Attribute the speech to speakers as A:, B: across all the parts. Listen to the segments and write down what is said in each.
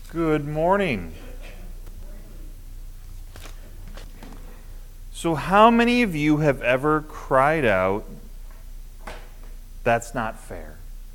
A: Good morning. So how many of you have ever cried out, "That's not fair"?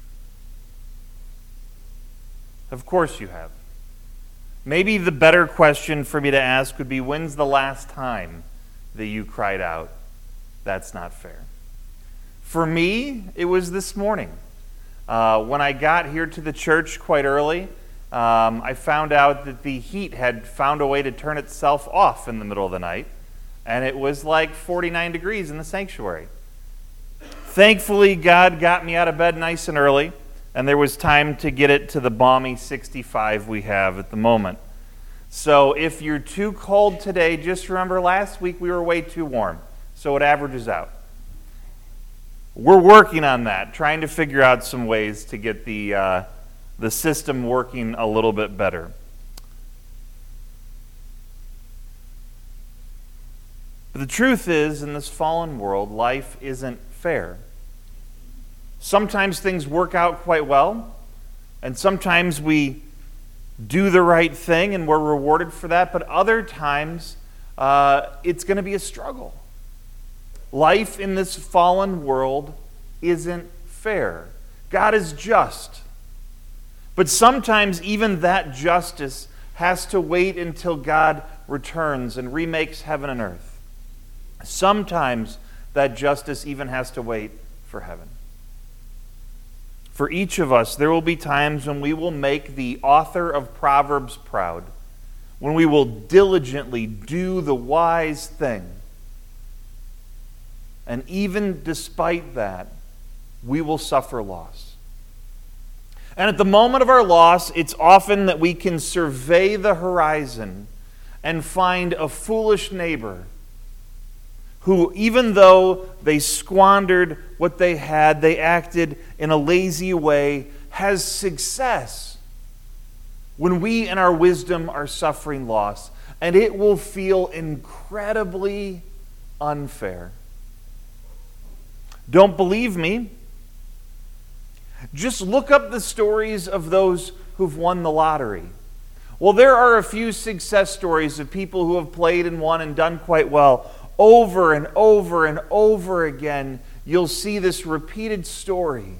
A: Of course you have. Maybe the better question for me to ask would be, when's the last time that you cried out, "That's not fair"? For me, it was this morning. When I got here to the church quite early, I found out that the heat had found a way to turn itself off in the middle of the night, and it was like 49 degrees in the sanctuary. Thankfully, God got me out of bed nice and early, and there was time to get it to the balmy 65 we have at the moment. So if you're too cold today, just remember last week we were way too warm, so it averages out. We're working on that, trying to figure out some ways to get the system working a little bit better. But the truth is, in this fallen world, life isn't fair. Sometimes things work out quite well, and sometimes we do the right thing and we're rewarded for that, but other times it's going to be a struggle. Life in this fallen world isn't fair. God is just. But sometimes even that justice has to wait until God returns and remakes heaven and earth. Sometimes that justice even has to wait for heaven. For each of us, there will be times when we will make the author of Proverbs proud, when we will diligently do the wise thing. And even despite that, we will suffer loss. And at the moment of our loss, it's often that we can survey the horizon and find a foolish neighbor who, even though they squandered what they had, they acted in a lazy way, has success when we in our wisdom are suffering loss. And it will feel incredibly unfair. Don't believe me? Just look up the stories of those who've won the lottery. Well, there are a few success stories of people who have played and won and done quite well. Over and over and over again, you'll see this repeated story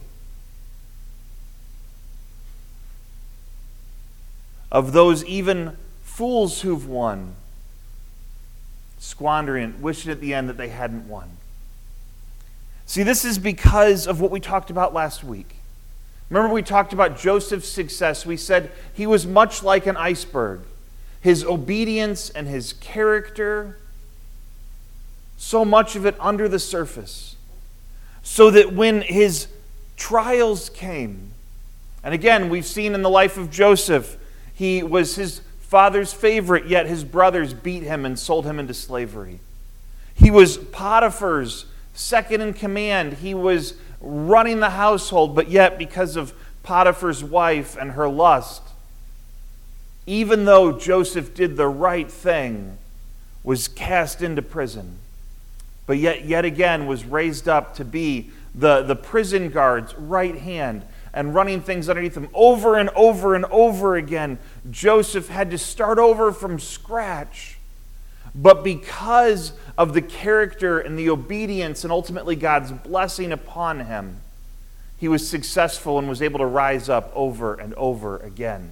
A: of those even fools who've won, squandering it, wishing at the end that they hadn't won. See, this is because of what we talked about last week. Remember, we talked about Joseph's success. We said he was much like an iceberg. His obedience and his character, so much of it under the surface. So that when his trials came, and again, we've seen in the life of Joseph, he was his father's favorite, yet his brothers beat him and sold him into slavery. He was Potiphar's second in command. He was running the household, but yet because of Potiphar's wife and her lust, even though Joseph did the right thing, was cast into prison, but yet again was raised up to be the prison guard's right hand and running things underneath him. Over and over and over again, Joseph had to start over from scratch. But because of the character and the obedience and ultimately God's blessing upon him, he was successful and was able to rise up over and over again.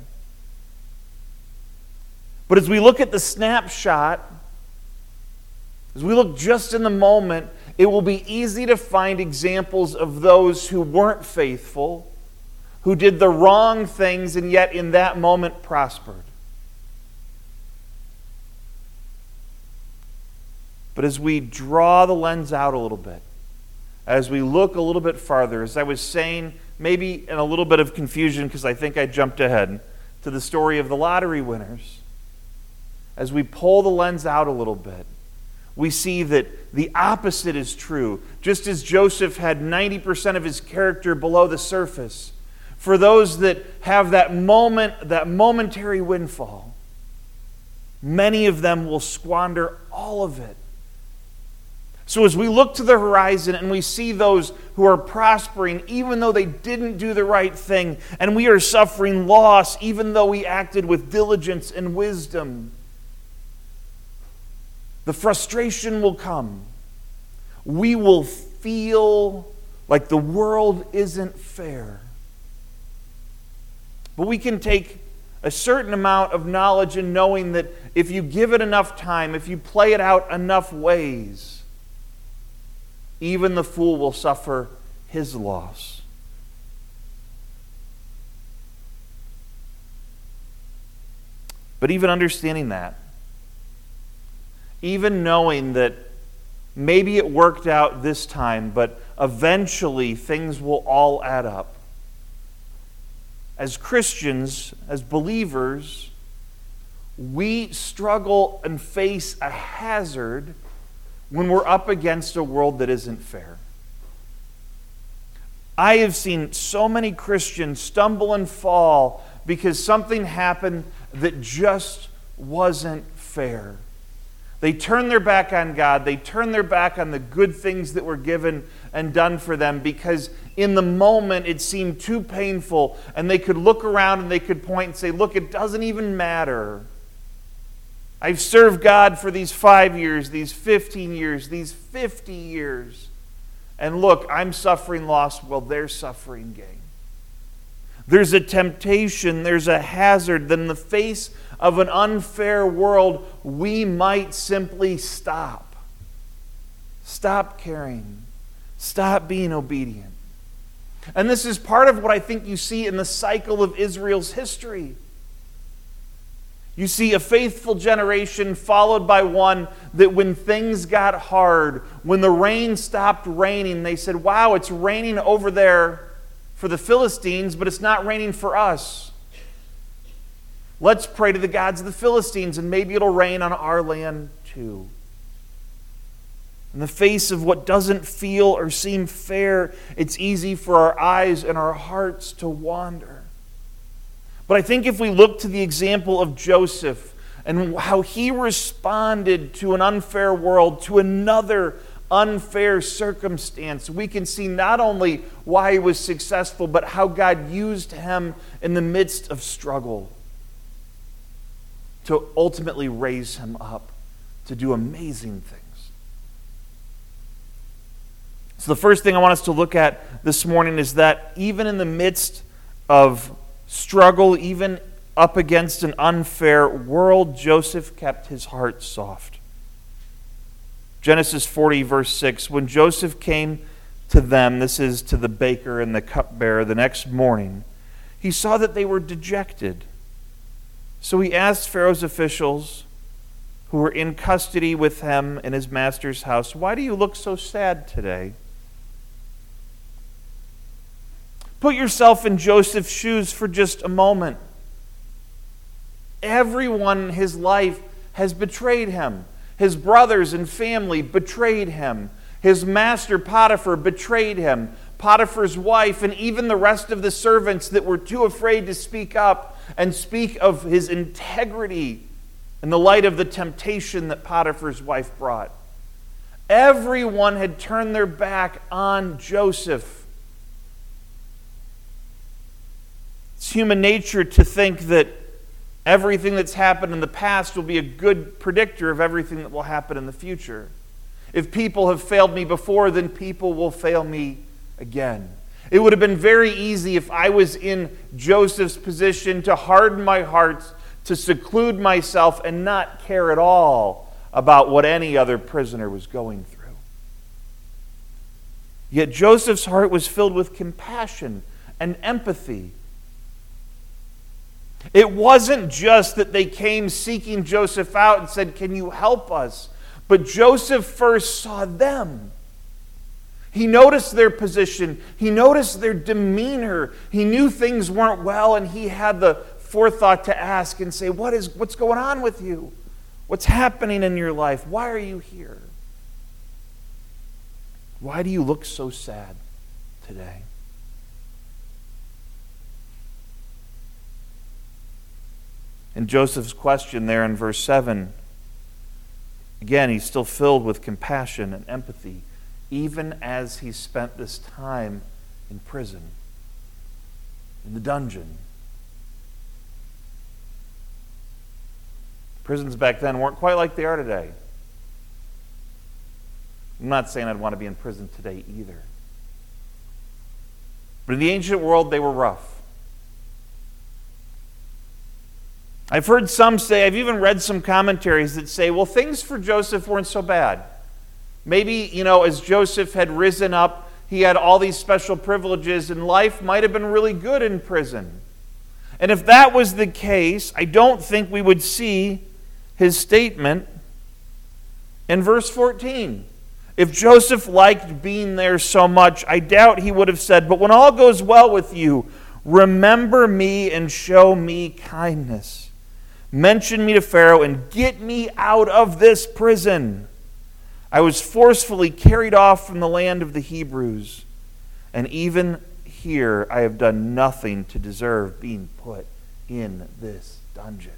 A: But as we look at the snapshot, as we look just in the moment, it will be easy to find examples of those who weren't faithful, who did the wrong things and yet in that moment prospered. But as we draw the lens out a little bit, as we look a little bit farther, as I was saying, maybe in a little bit of confusion because I think I jumped ahead to the story of the lottery winners, as we pull the lens out a little bit, we see that the opposite is true. Just as Joseph had 90% of his character below the surface, for those that have that momentary windfall, many of them will squander all of it. So as we look to the horizon and we see those who are prospering even though they didn't do the right thing, and we are suffering loss even though we acted with diligence and wisdom, the frustration will come. We will feel like the world isn't fair. But we can take a certain amount of knowledge and knowing that if you give it enough time, if you play it out enough ways, even the fool will suffer his loss. But even understanding that, even knowing that maybe it worked out this time, but eventually things will all add up. As Christians, as believers, we struggle and face a hazard when we're up against a world that isn't fair. I have seen so many Christians stumble and fall because something happened that just wasn't fair. They turn their back on God. They turn their back on the good things that were given and done for them because in the moment it seemed too painful, and they could look around and they could point and say, look, it doesn't even matter. I've served God for these 5 years, these 15 years, these 50 years. And look, I'm suffering loss while they're suffering gain. There's a temptation, there's a hazard that in the face of an unfair world, we might simply stop. Stop caring. Stop being obedient. And this is part of what I think you see in the cycle of Israel's history. You see a faithful generation followed by one that when things got hard, when the rain stopped raining, they said, wow, it's raining over there for the Philistines, but it's not raining for us. Let's pray to the gods of the Philistines, and maybe it'll rain on our land too. In the face of what doesn't feel or seem fair, it's easy for our eyes and our hearts to wander. But I think if we look to the example of Joseph and how he responded to an unfair world, to another unfair circumstance, we can see not only why he was successful, but how God used him in the midst of struggle to ultimately raise him up to do amazing things. So the first thing I want us to look at this morning is that even in the midst of struggle, even up against an unfair world, Joseph kept his heart soft. Genesis 40, verse 6, when Joseph came to them, this is to the baker and the cupbearer, the next morning, he saw that they were dejected. So he asked Pharaoh's officials who were in custody with him in his master's house, why do you look so sad today? Put yourself in Joseph's shoes for just a moment. Everyone in his life has betrayed him. His brothers and family betrayed him. His master Potiphar betrayed him. Potiphar's wife and even the rest of the servants that were too afraid to speak up and speak of his integrity in the light of the temptation that Potiphar's wife brought. Everyone had turned their back on Joseph. It's human nature to think that everything that's happened in the past will be a good predictor of everything that will happen in the future. If people have failed me before, then people will fail me again. It would have been very easy if I was in Joseph's position to harden my heart, to seclude myself, and not care at all about what any other prisoner was going through. Yet Joseph's heart was filled with compassion and empathy. It wasn't just that they came seeking Joseph out and said, can you help us? But Joseph first saw them. He noticed their position. He noticed their demeanor. He knew things weren't well, and he had the forethought to ask and say, what's going on with you? What's happening in your life? Why are you here? Why do you look so sad today? And Joseph's question there in verse 7 Again, he's still filled with compassion and empathy, even as he spent this time in prison, in the dungeon. Prisons back then weren't quite like they are today. I'm not saying I'd want to be in prison today either. But in the ancient world, they were rough. I've heard some say, I've even read some commentaries that say, well, things for Joseph weren't so bad. Maybe, as Joseph had risen up, he had all these special privileges, and life might have been really good in prison. And if that was the case, I don't think we would see his statement in verse 14. If Joseph liked being there so much, I doubt he would have said, but when all goes well with you, remember me and show me kindness. Mention me to Pharaoh and get me out of this prison. I was forcefully carried off from the land of the Hebrews, and even here I have done nothing to deserve being put in this dungeon.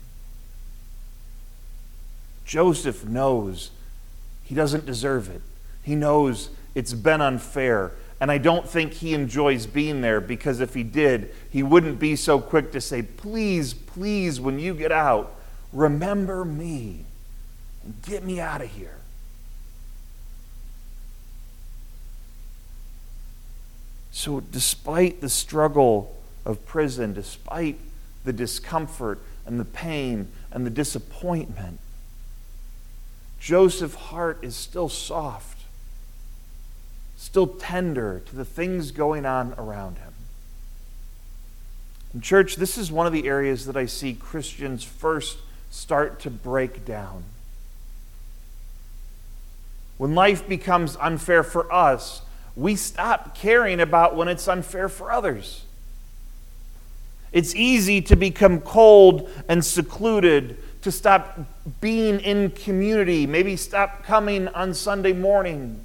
A: Joseph knows he doesn't deserve it. He knows it's been unfair, and I don't think he enjoys being there, because if he did, he wouldn't be so quick to say, please, please, when you get out, remember me and get me out of here. So despite the struggle of prison, despite the discomfort and the pain and the disappointment, Joseph's heart is still soft, still tender to the things going on around him. In church, this is one of the areas that I see Christians first start to break down. When life becomes unfair for us, we stop caring about when it's unfair for others. It's easy to become cold and secluded, to stop being in community, maybe stop coming on Sunday morning.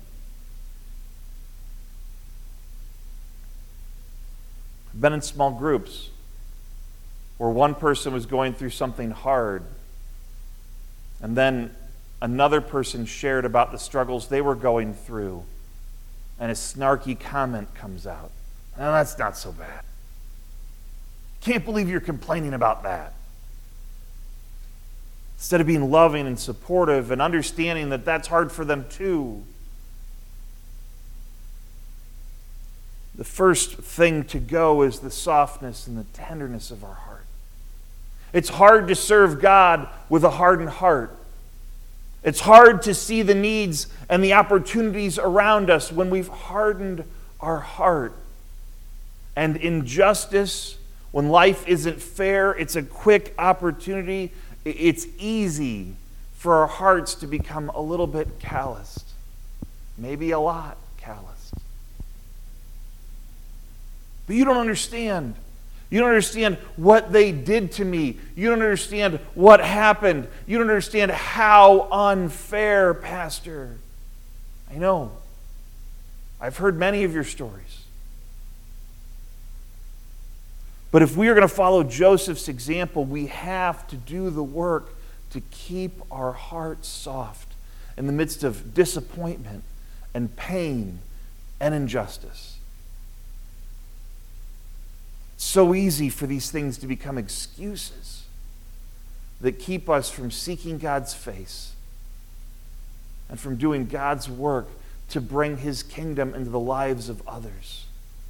A: I've been in small groups where one person was going through something hard, and then another person shared about the struggles they were going through, and a snarky comment comes out. "Oh, that's not so bad. Can't believe you're complaining about that." Instead of being loving and supportive and understanding that that's hard for them too. The first thing to go is the softness and the tenderness of our heart. It's hard to serve God with a hardened heart. It's hard to see the needs and the opportunities around us when we've hardened our heart. And injustice, when life isn't fair, it's a quick opportunity. It's easy for our hearts to become a little bit calloused, maybe a lot calloused. But you don't understand. You don't understand what they did to me. You don't understand what happened. You don't understand how unfair, Pastor. I know. I've heard many of your stories. But if we are going to follow Joseph's example, we have to do the work to keep our hearts soft in the midst of disappointment and pain and injustice. It's so easy for these things to become excuses that keep us from seeking God's face and from doing God's work to bring His kingdom into the lives of others.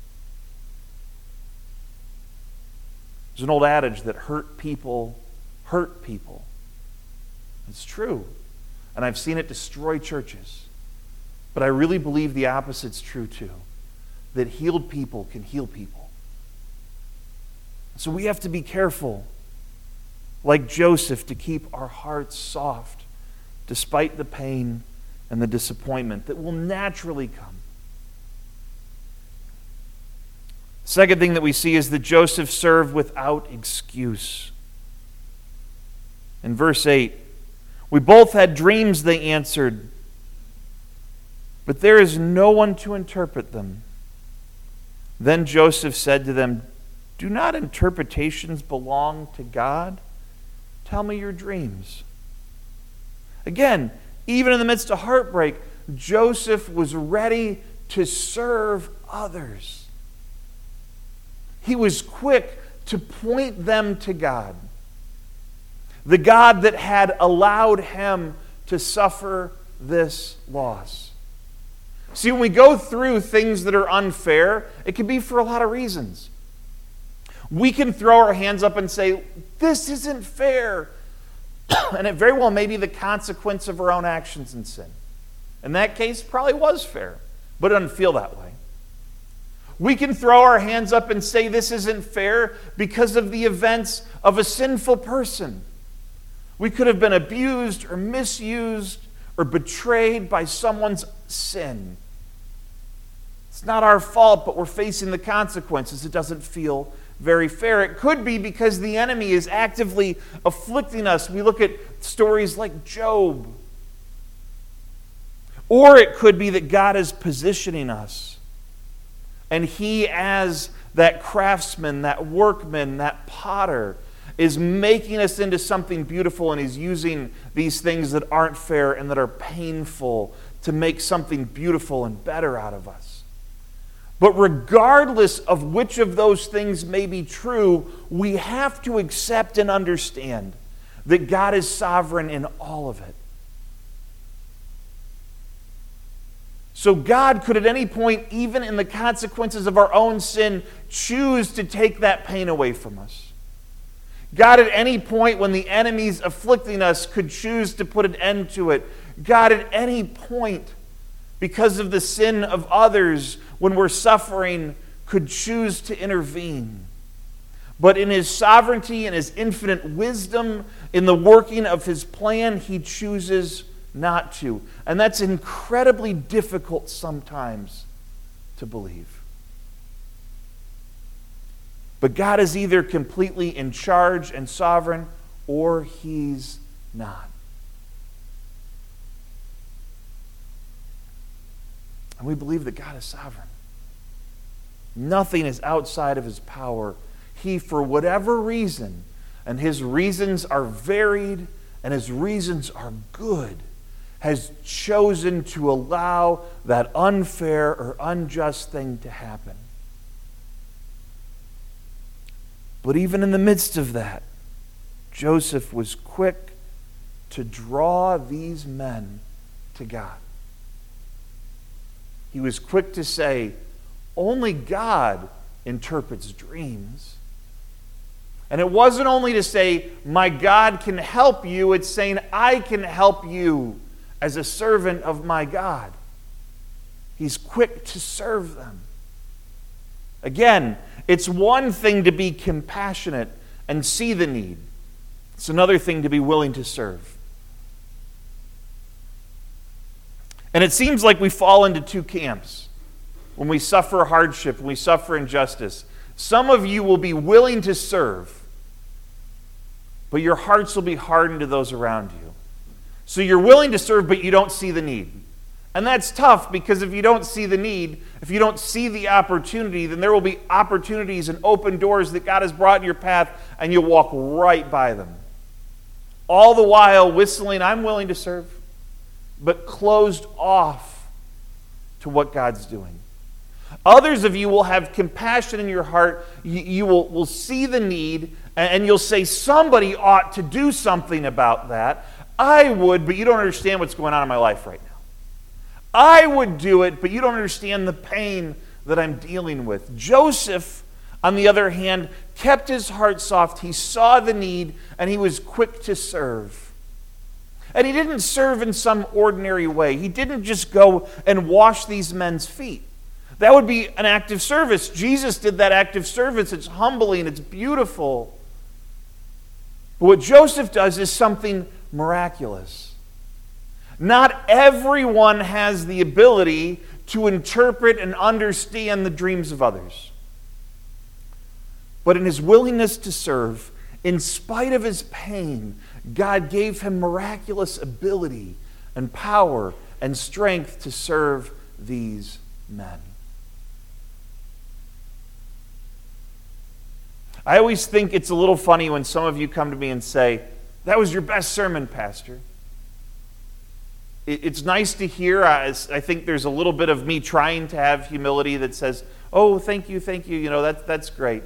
A: There's an old adage that hurt people hurt people. It's true. And I've seen it destroy churches. But I really believe the opposite's true too. That healed people can heal people. So we have to be careful, like Joseph, to keep our hearts soft despite the pain and the disappointment that will naturally come. Second thing that we see is that Joseph served without excuse. In verse 8, "We both had dreams," they answered, "but there is no one to interpret them." Then Joseph said to them, "Do not interpretations belong to God? Tell me your dreams." Again, Even in the midst of heartbreak, Joseph was ready to serve others. He was quick to point them to God, the God that had allowed him to suffer this loss. See, when we go through things that are unfair, it can be for a lot of reasons. We can throw our hands up and say, this isn't fair. And it very well may be the consequence of our own actions and sin. In that case, probably was fair, but it doesn't feel that way. We can throw our hands up and say this isn't fair because of the events of a sinful person. We could have been abused or misused or betrayed by someone's sin. It's not our fault, but we're facing the consequences. It doesn't feel very fair. It could be because the enemy is actively afflicting us. We look at stories like Job. Or it could be that God is positioning us. And he, as that craftsman, that workman, that potter, is making us into something beautiful, and he's using these things that aren't fair and that are painful to make something beautiful and better out of us. But regardless of which of those things may be true, we have to accept and understand that God is sovereign in all of it. So God could at any point, even in the consequences of our own sin, choose to take that pain away from us. God at any point when the enemy's afflicting us could choose to put an end to it. God at any point, because of the sin of others, when we're suffering, could choose to intervene. But in his sovereignty and his infinite wisdom, in the working of his plan, he chooses not to. And that's incredibly difficult sometimes to believe. But God is either completely in charge and sovereign, or he's not. And we believe that God is sovereign. Nothing is outside of his power. He, for whatever reason, and his reasons are varied and his reasons are good, has chosen to allow that unfair or unjust thing to happen. But even in the midst of that, Joseph was quick to draw these men to God. He was quick to say, only God interprets dreams. And it wasn't only to say, my God can help you, it's saying, I can help you as a servant of my God. He's quick to serve them. Again, it's one thing to be compassionate and see the need. It's another thing to be willing to serve. And it seems like we fall into two camps when we suffer hardship, when we suffer injustice. Some of you will be willing to serve, but your hearts will be hardened to those around you. So you're willing to serve, but you don't see the need. And that's tough, because if you don't see the need, if you don't see the opportunity, then there will be opportunities and open doors that God has brought in your path, and you'll walk right by them. All the while whistling, I'm willing to serve, but closed off to what God's doing. Others of you will have compassion in your heart. You will see the need, and you'll say, somebody ought to do something about that. I would, but you don't understand what's going on in my life right now. I would do it, but you don't understand the pain that I'm dealing with. Joseph, on the other hand, kept his heart soft. He saw the need, and he was quick to serve. And he didn't serve in some ordinary way. He didn't just go and wash these men's feet. That would be an act of service. Jesus did that act of service. It's humbling. It's beautiful. But what Joseph does is something miraculous. Not everyone has the ability to interpret and understand the dreams of others. But in his willingness to serve, in spite of his pain, God gave him miraculous ability and power and strength to serve these men. I always think it's a little funny when some of you come to me and say, that was your best sermon, Pastor. It's nice to hear. I think there's a little bit of me trying to have humility that says, oh, thank you, that's great.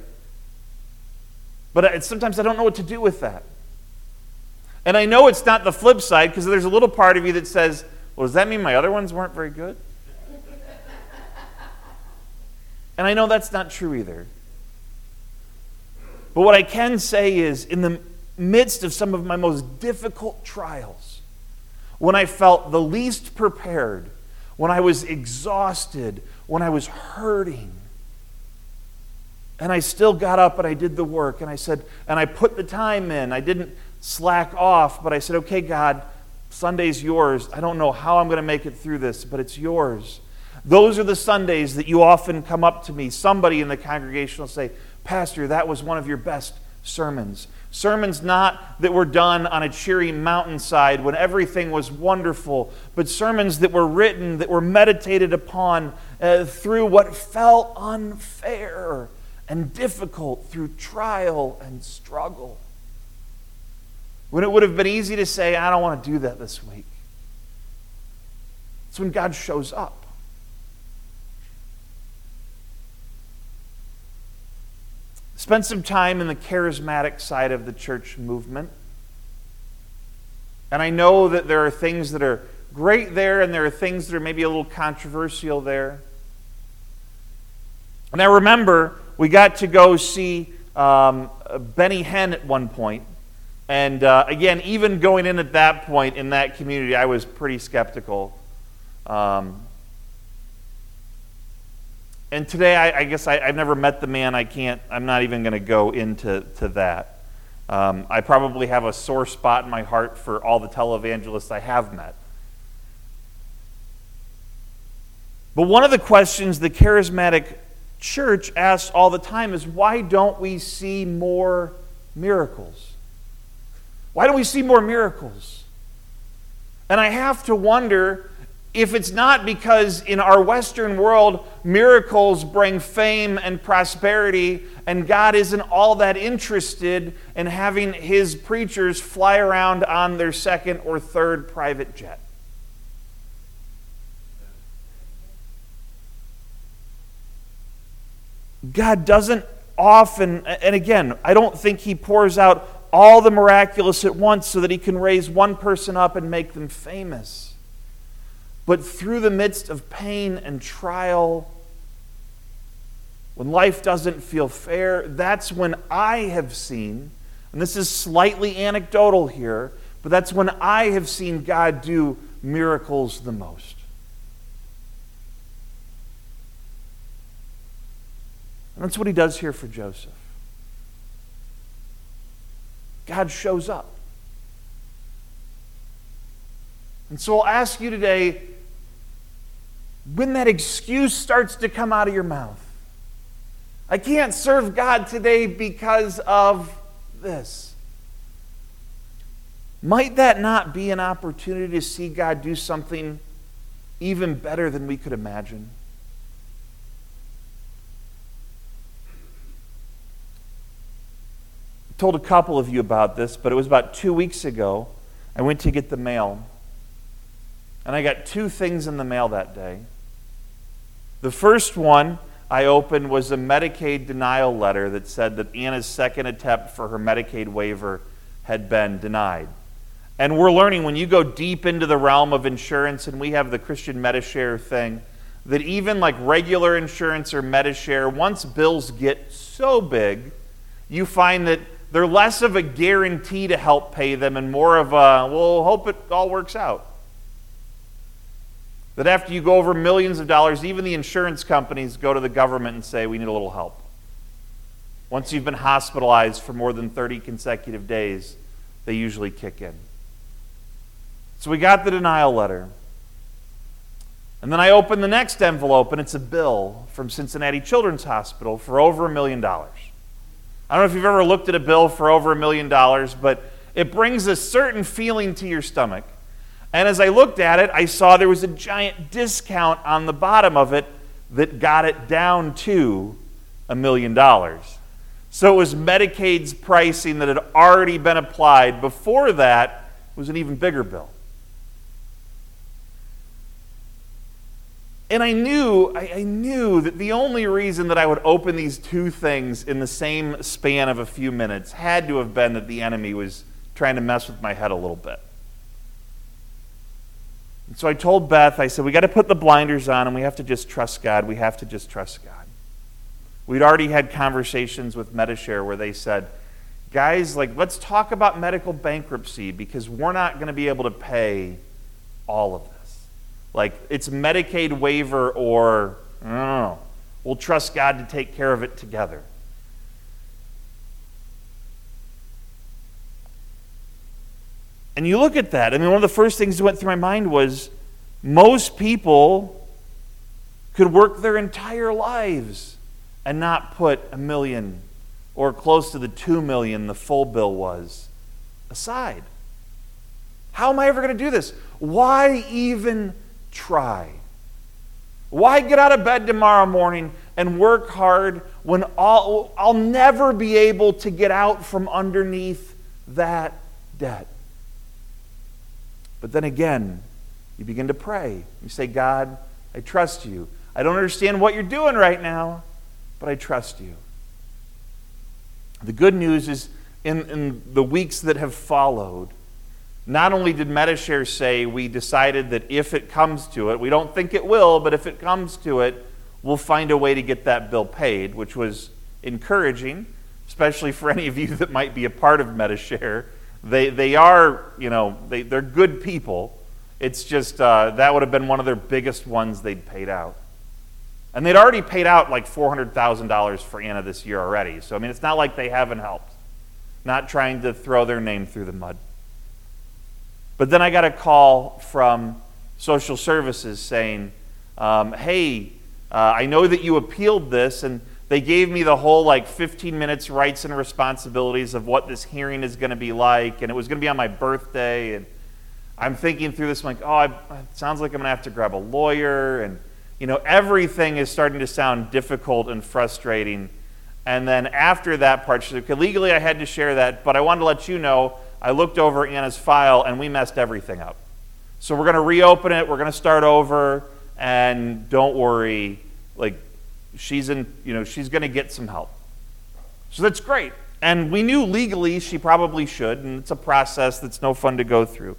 A: But sometimes I don't know what to do with that. And I know it's not the flip side, because there's a little part of you that says, well, does that mean my other ones weren't very good? And I know that's not true either. But what I can say is, in the midst of some of my most difficult trials, when I felt the least prepared, when I was exhausted, when I was hurting, and I still got up and I did the work, and I said, and I put the time in. I didn't slack off, but I said, okay, God, Sunday's yours. I don't know how I'm going to make it through this, but it's yours. Those are the Sundays that you often come up to me. Somebody in the congregation will say, Pastor, that was one of your best sermons. Sermons not that were done on a cheery mountainside when everything was wonderful, but sermons that were written, that were meditated upon through what felt unfair and difficult, through trial and struggle. When it would have been easy to say, I don't want to do that this week. It's when God shows up. Spent some time in the charismatic side of the church movement. And I know that there are things that are great there, and there are things that are maybe a little controversial there. And I remember we got to go see Benny Hinn at one point. And again, even going in at that point in that community, I was pretty skeptical. And today, I guess I've never met the man. I'm not even going to go into that. I probably have a sore spot in my heart for all the televangelists I have met. But one of the questions the charismatic church asks all the time is, why don't we see more miracles? Why don't we see more miracles? And I have to wonder if it's not because in our Western world, miracles bring fame and prosperity, and God isn't all that interested in having His preachers fly around on their second or third private jet. God doesn't often, and again, I don't think He pours out all the miraculous at once so that He can raise one person up and make them famous. But through the midst of pain and trial, when life doesn't feel fair, that's when I have seen, and this is slightly anecdotal here, but that's when I have seen God do miracles the most. And that's what He does here for Joseph. God shows up. And so I'll ask you today, when that excuse starts to come out of your mouth, I can't serve God today because of this. Might that not be an opportunity to see God do something even better than we could imagine? I told a couple of you about this, but it was about 2 weeks ago. I went to get the mail, and I got 2 things in the mail that day. The first one I opened was a Medicaid denial letter that said that Anna's second attempt for her Medicaid waiver had been denied. And we're learning, when you go deep into the realm of insurance, and we have the Christian Medishare thing, that even like regular insurance or Medishare, once bills get so big, you find that they're less of a guarantee to help pay them and more of a, we'll hope it all works out. That after you go over millions of dollars, even the insurance companies go to the government and say, we need a little help. Once you've been hospitalized for more than 30 consecutive days, they usually kick in. So we got the denial letter. And then I opened the next envelope, and it's a bill from Cincinnati Children's Hospital for over $1 million. I don't know if you've ever looked at a bill for over $1 million, but it brings a certain feeling to your stomach. And as I looked at it, I saw there was a giant discount on the bottom of it that got it down to $1 million. So it was Medicaid's pricing that had already been applied. Before that, it was an even bigger bill. And I knew that the only reason that I would open these two things in the same span of a few minutes had to have been that the enemy was trying to mess with my head a little bit. And so I told Beth, I said, we got to put the blinders on and we have to just trust God. We have to just trust God. We'd already had conversations with Medishare where they said, guys, let's talk about medical bankruptcy because we're not going to be able to pay all of this. It's Medicaid waiver or, I don't know, we'll trust God to take care of it together. And you look at that, one of the first things that went through my mind was most people could work their entire lives and not put $1 million or close to the $2 million the full bill was aside. How am I ever going to do this? Why even try? Why get out of bed tomorrow morning and work hard when I'll never be able to get out from underneath that debt? But then again, you begin to pray. You say, God, I trust you. I don't understand what you're doing right now, but I trust you. The good news is in the weeks that have followed, not only did Medishare say we decided that if it comes to it, we don't think it will, but if it comes to it, we'll find a way to get that bill paid, which was encouraging, especially for any of you that might be a part of Medishare. They are, they're good people. It's just that would have been one of their biggest ones they'd paid out. And they'd already paid out $400,000 for Anna this year already. So, it's not like they haven't helped. Not trying to throw their name through the mud. But then I got a call from social services saying, hey, I know that you appealed this, and they gave me the whole 15 minutes rights and responsibilities of what this hearing is going to be like, and it was going to be on my birthday, and I'm thinking through this, I'm like, it sounds like I'm going to have to grab a lawyer, and everything is starting to sound difficult and frustrating. And then after that part, she said, okay, legally I had to share that, but I wanted to let you know, I looked over Anna's file and we messed everything up. So we're going to reopen it, we're going to start over, and don't worry, she's going to get some help. So that's great. And we knew legally she probably should, and it's a process that's no fun to go through.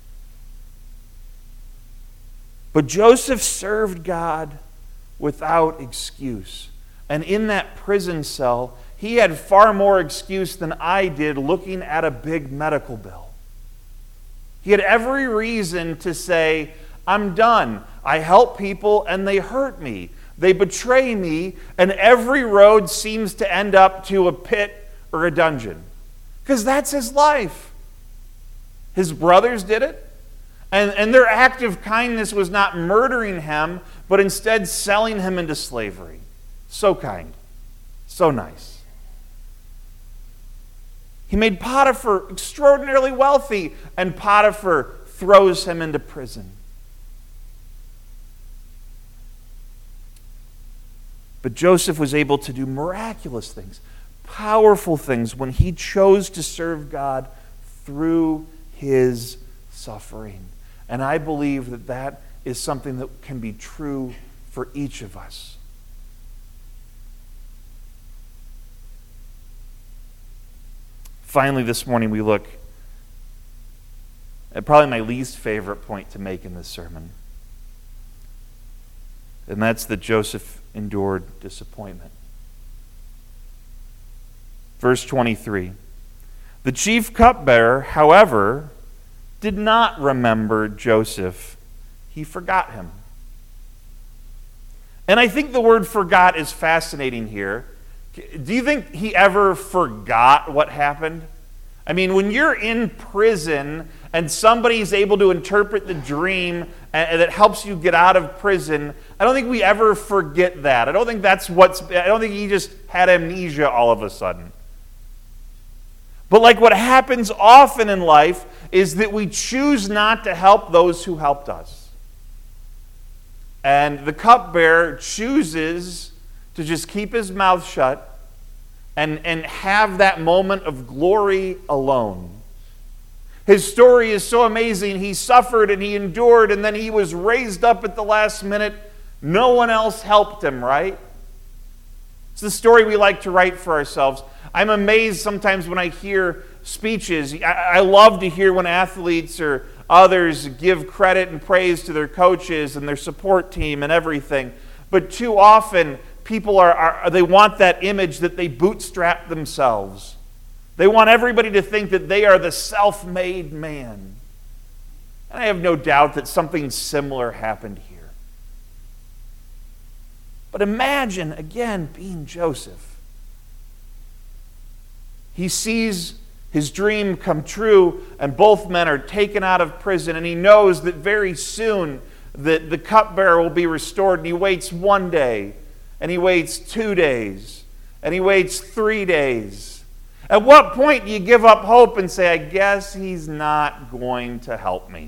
A: But Joseph served God without excuse. And in that prison cell, he had far more excuse than I did looking at a big medical bill. He had every reason to say, I'm done. I help people and they hurt me. They betray me, and every road seems to end up to a pit or a dungeon. Because that's his life. His brothers did it. And their act of kindness was not murdering him, but instead selling him into slavery. So kind. So nice. He made Potiphar extraordinarily wealthy, and Potiphar throws him into prison. But Joseph was able to do miraculous things, powerful things, when he chose to serve God through his suffering. And I believe that that is something that can be true for each of us. Finally, this morning we look at probably my least favorite point to make in this sermon. And that's that Joseph endured disappointment. Verse 23. The chief cupbearer, however, did not remember Joseph. He forgot him. And I think the word forgot is fascinating here. Do you think he ever forgot what happened? When you're in prison and somebody's able to interpret the dream that helps you get out of prison, I don't think we ever forget that. I don't think he just had amnesia all of a sudden. But what happens often in life is that we choose not to help those who helped us. And the cupbearer chooses to just keep his mouth shut and have that moment of glory alone. His story is so amazing. He suffered and he endured, and then he was raised up at the last minute, No one else helped him, right? It's the story we like to write for ourselves. I'm amazed sometimes when I hear speeches. I love to hear when athletes or others give credit and praise to their coaches and their support team and everything. But too often, people they want that image that they bootstrap themselves. They want everybody to think that they are the self-made man. And I have no doubt that something similar happened here. But imagine, again, being Joseph. He sees his dream come true, and both men are taken out of prison, and he knows that very soon that the cupbearer will be restored, and he waits 1 day, and he waits 2 days, and he waits 3 days. At what point do you give up hope and say, I guess he's not going to help me?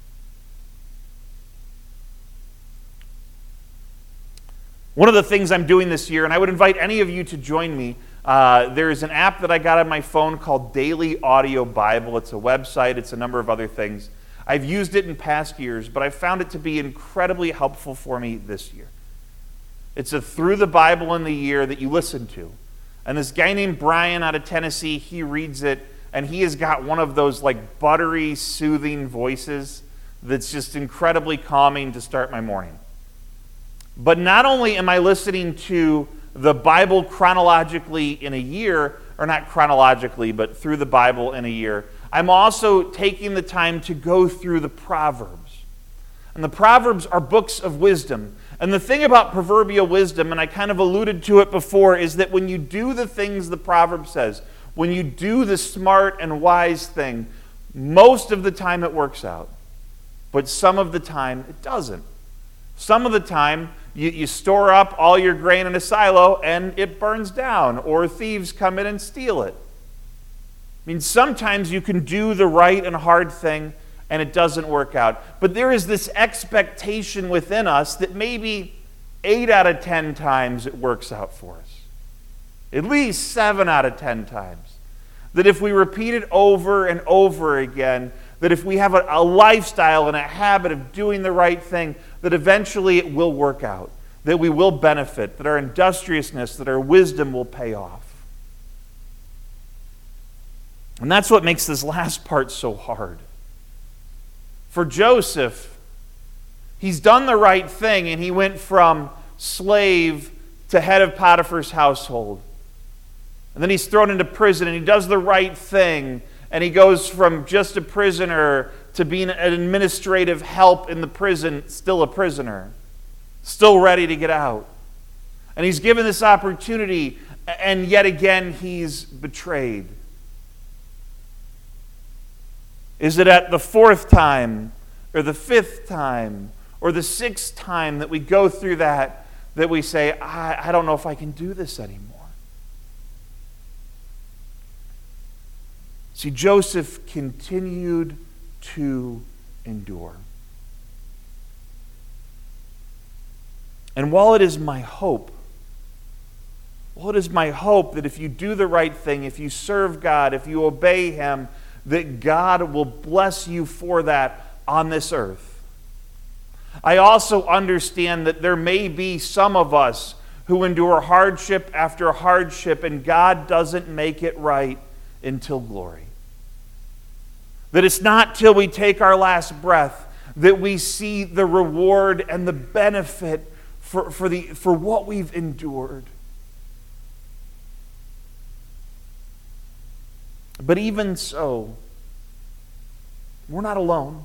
A: One of the things I'm doing this year, and I would invite any of you to join me, there is an app that I got on my phone called Daily Audio Bible. It's a website. It's a number of other things. I've used it in past years, but I found it to be incredibly helpful for me this year. It's a Through the Bible in the Year that you listen to. And this guy named Brian out of Tennessee, he reads it, and he has got one of those like buttery, soothing voices that's just incredibly calming to start my morning. But not only am I listening to the Bible chronologically in a year, or not chronologically, but through the Bible in a year, I'm also taking the time to go through the Proverbs. And the Proverbs are books of wisdom. And the thing about proverbial wisdom, and I kind of alluded to it before, is that when you do the things the proverb says, when you do the smart and wise thing, most of the time it works out. But some of the time it doesn't. Some of the time you store up all your grain in a silo and it burns down, or thieves come in and steal it. I mean, sometimes you can do the right and hard thing and it doesn't work out. But there is this expectation within us that maybe 8 out of 10 times it works out for us. At least 7 out of 10 times. That if we repeat it over and over again, that if we have a lifestyle and a habit of doing the right thing, that eventually it will work out, that we will benefit, that our industriousness, that our wisdom will pay off. And that's what makes this last part so hard. For Joseph, he's done the right thing, and he went from slave to head of Potiphar's household. And then he's thrown into prison, and he does the right thing, and he goes from just a prisoner to being an administrative help in the prison, still a prisoner, still ready to get out. And he's given this opportunity, and yet again he's betrayed. Is it at the 4th time, or the 5th time, or the 6th time that we go through that we say, I don't know if I can do this anymore? See, Joseph continued to endure. And while it is my hope that if you do the right thing, if you serve God, if you obey Him, that God will bless you for that on this earth. I also understand that there may be some of us who endure hardship after hardship, and God doesn't make it right until glory. That it's not till we take our last breath that we see the reward and the benefit for what we've endured. But even so, we're not alone.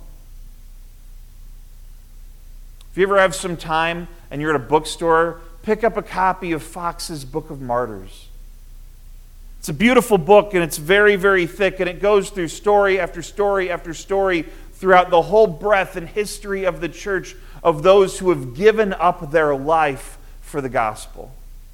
A: If you ever have some time and you're at a bookstore, pick up a copy of Fox's Book of Martyrs. It's a beautiful book, and it's very, very thick, and it goes through story after story after story throughout the whole breadth and history of the church of those who have given up their life for the gospel.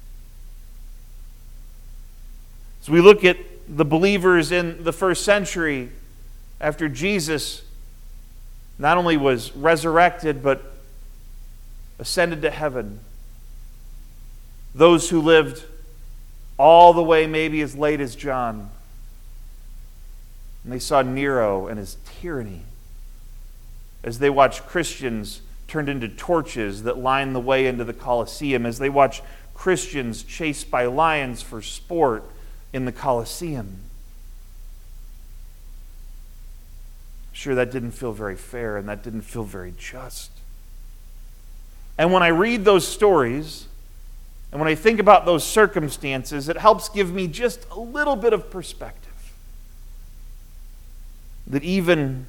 A: So we look at the believers in the first century after Jesus not only was resurrected but ascended to heaven. Those who lived all the way maybe as late as John. And they saw Nero and his tyranny as they watched Christians turned into torches that line the way into the Colosseum, as they watch Christians chased by lions for sport in the Colosseum. Sure, that didn't feel very fair, and that didn't feel very just. And when I read those stories, and when I think about those circumstances, it helps give me just a little bit of perspective. That even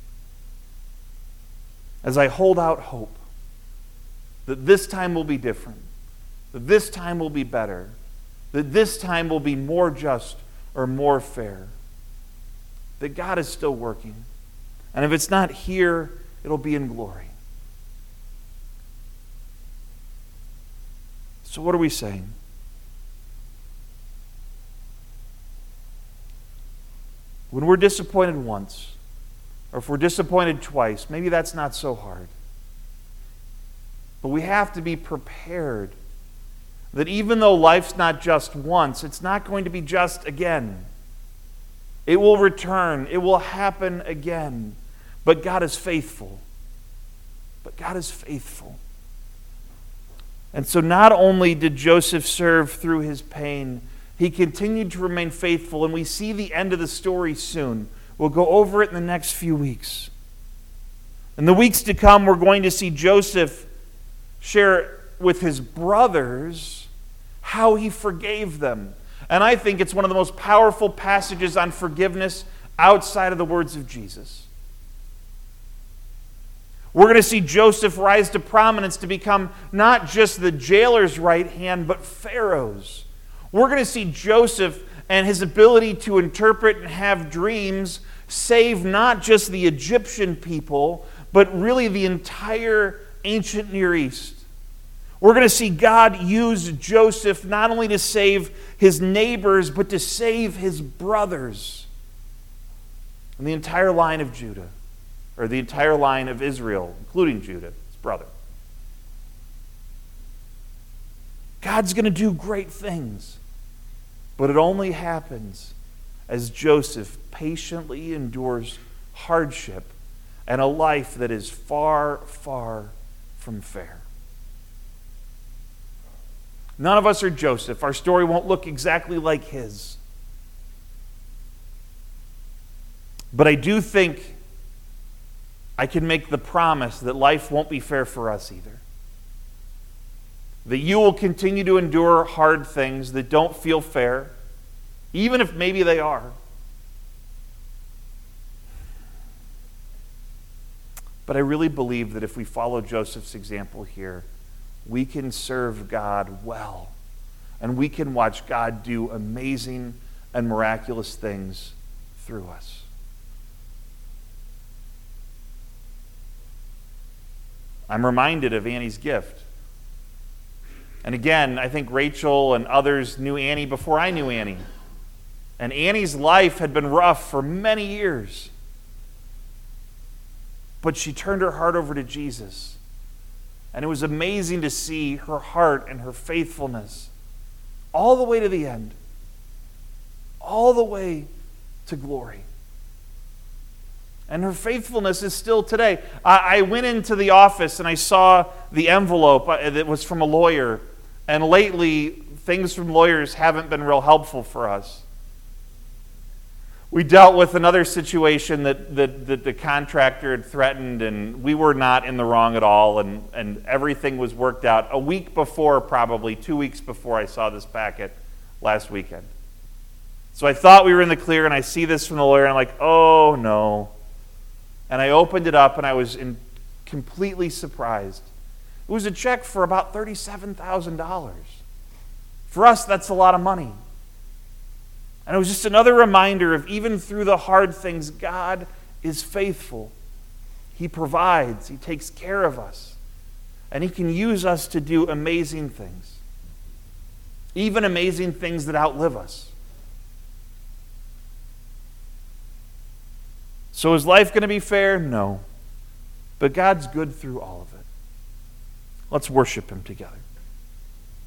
A: as I hold out hope that this time will be different, that this time will be better, that this time will be more just or more fair, that God is still working. And if it's not here, it'll be in glory. So what are we saying? When we're disappointed once, or if we're disappointed twice, maybe that's not so hard. But we have to be prepared that even though life's not just once, it's not going to be just again. It will return. It will happen again. But God is faithful. But God is faithful. And so not only did Joseph serve through his pain, he continued to remain faithful, and we see the end of the story soon. We'll go over it in the next few weeks. In the weeks to come, we're going to see Joseph share with his brothers how he forgave them. And I think it's one of the most powerful passages on forgiveness outside of the words of Jesus. We're going to see Joseph rise to prominence to become not just the jailer's right hand, but Pharaoh's. We're going to see Joseph and his ability to interpret and have dreams save not just the Egyptian people, but really the entire ancient Near East. We're going to see God use Joseph not only to save his neighbors, but to save his brothers and the entire line of Judah. Or the entire line of Israel, including Judah, his brother. God's going to do great things, but it only happens as Joseph patiently endures hardship and a life that is far, far from fair. None of us are Joseph. Our story won't look exactly like his. But I do think I can make the promise that life won't be fair for us either. That you will continue to endure hard things that don't feel fair, even if maybe they are. But I really believe that if we follow Joseph's example here, we can serve God well. And we can watch God do amazing and miraculous things through us. I'm reminded of Annie's gift. And again, I think Rachel and others knew Annie before I knew Annie. And Annie's life had been rough for many years. But she turned her heart over to Jesus. And it was amazing to see her heart and her faithfulness all the way to the end. All the way to glory. And her faithfulness is still today. I went into the office and I saw the envelope that was from a lawyer. And lately, things from lawyers haven't been real helpful for us. We dealt with another situation that the contractor had threatened, and we were not in the wrong at all, and everything was worked out a week before, probably 2 weeks before I saw this packet last weekend. So I thought we were in the clear, and I see this from the lawyer, and I'm like, oh no. And I opened it up, and I was completely surprised. It was a check for about $37,000. For us, that's a lot of money. And it was just another reminder of even through the hard things, God is faithful. He provides. He takes care of us. And He can use us to do amazing things. Even amazing things that outlive us. So is life going to be fair? No. But God's good through all of it. Let's worship Him together.